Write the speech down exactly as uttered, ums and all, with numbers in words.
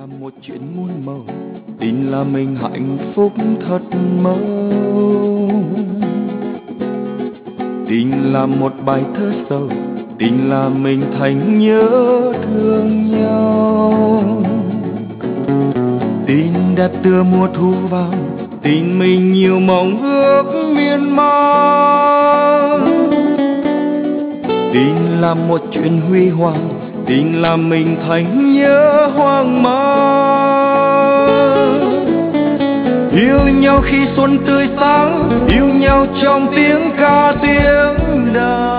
là một chuyện muôn màu, tin là mình hạnh phúc thật mơ. Tình là một bài thơ sầu, tình là mình thành nhớ thương nhau. Tình đẹp tựa mùa thu vàng, tình mình nhiều mong ước miên man. Tình là một chuyện huy hoàng, tình là mình thành nhớ hoang mang. Yêu nhau khi xuân tươi sáng, yêu nhau trong tiếng ca tiếng đàn.